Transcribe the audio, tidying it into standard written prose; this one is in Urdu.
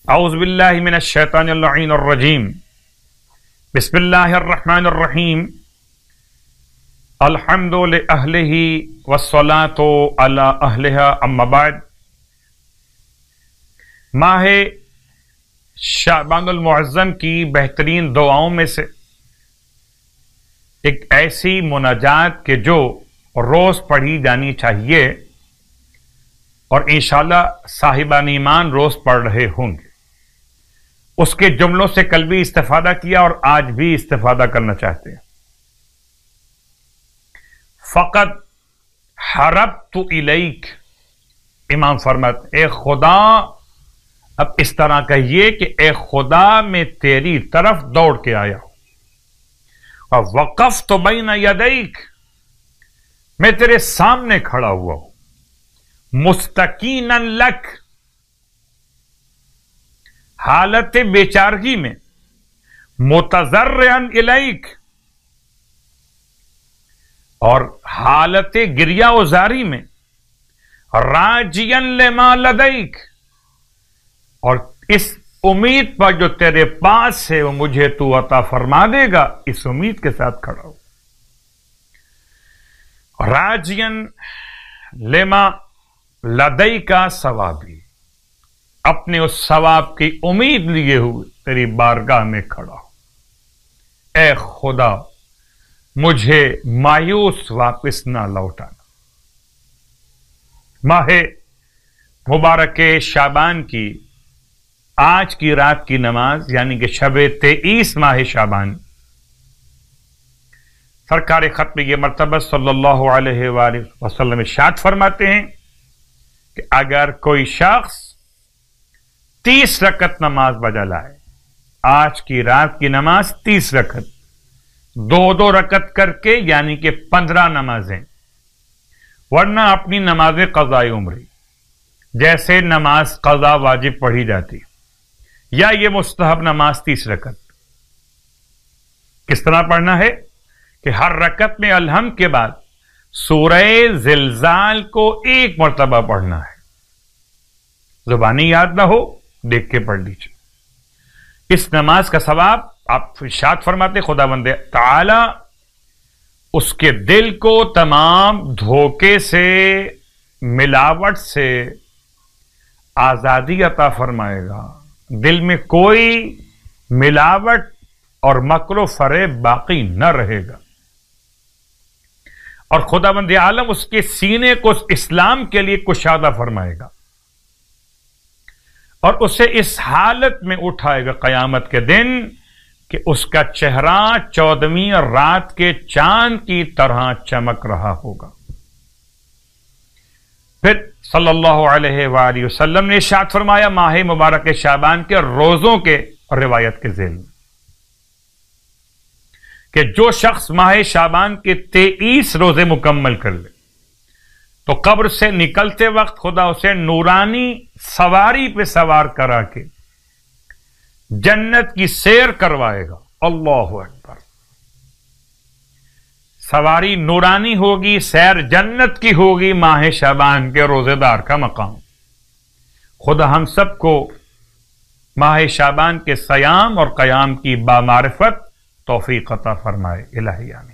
اعوذ باللہ من الشیطان اللعین الرجیم بسم اللہ الرحمن الرحیم الحمد لأہلہ والصلاة علی اہلہا اما بعد۔ ماہ شعبان المعظم کی بہترین دعاؤں میں سے ایک ایسی مناجات کہ جو روز پڑھی جانی چاہیے اور انشاءاللہ صاحبان ایمان روز پڑھ رہے ہوں گے، اس کے جملوں سے کل بھی استفادہ کیا اور آج بھی استفادہ کرنا چاہتے ہیں۔ فقط حربت الیک، امام فرماتے اے خدا، اب اس طرح کہیے کہ اے خدا میں تیری طرف دوڑ کے آیا ہوں، اور وقفت بین یدیک، میں تیرے سامنے کھڑا ہوا ہوں، مستقینا لک، حالت بیچارگی میں، متضرعا الیک، اور حالت گریہ و زاری میں، راجیا لما لدیک، اور اس امید پر جو تیرے پاس ہے وہ مجھے تو عطا فرما دے گا، اس امید کے ساتھ کھڑا ہو۔ راجیا لما لدیک ثوابی، اپنے اس ثواب کی امید لیے ہوئے تیری بارگاہ میں کھڑا ہو۔ اے خدا، مجھے مایوس واپس نہ لوٹانا۔ ماہ مبارک شعبان کی آج کی رات کی نماز یعنی کہ شب 23 ماہ شعبان، سرکار ختم یہ مرتبہ صلی اللہ علیہ وآلہ وسلم ارشاد فرماتے ہیں کہ اگر کوئی شخص 30 رکعت نماز بجا لائے، آج کی رات کی نماز 30 رکعت، 2 رکعت کر کے یعنی کہ 15 نمازیں، ورنہ اپنی نماز قضاء عمری جیسے نماز قضا واجب پڑھی جاتی، یا یہ مستحب نماز 30 رکعت، کس طرح پڑھنا ہے کہ ہر رکعت میں الحمد کے بعد سورہ زلزال کو 1 مرتبہ پڑھنا ہے۔ زبانی یاد نہ ہو، دیکھ کے پڑھ لیجیے۔ اس نماز کا ثواب آپ ارشاد فرماتے خداوند تعالی اس کے دل کو تمام دھوکے سے، ملاوٹ سے آزادی عطا فرمائے گا، دل میں کوئی ملاوٹ اور مکر و فریب باقی نہ رہے گا، اور خداوند عالم اس کے سینے کو اسلام کے لیے کشادہ فرمائے گا، اور اسے اس حالت میں اٹھائے گا قیامت کے دن کہ اس کا چہرہ 14ویں رات کے چاند کی طرح چمک رہا ہوگا۔ پھر صلی اللہ علیہ وآلہ وسلم نے ارشاد فرمایا ماہ مبارک شعبان کے روزوں کے روایت کے ذیل میں کہ جو شخص ماہ شعبان کے 23 روزے مکمل کر لے تو قبر سے نکلتے وقت خدا اسے نورانی سواری پہ سوار کرا کے جنت کی سیر کروائے گا۔ اللہ اکبر، سواری نورانی ہوگی، سیر جنت کی ہوگی، ماہ شعبان کے روزے دار کا مقام۔ خدا ہم سب کو ماہ شعبان کے صیام اور قیام کی بامعرفت توفیق عطا فرمائے، الہی آمین۔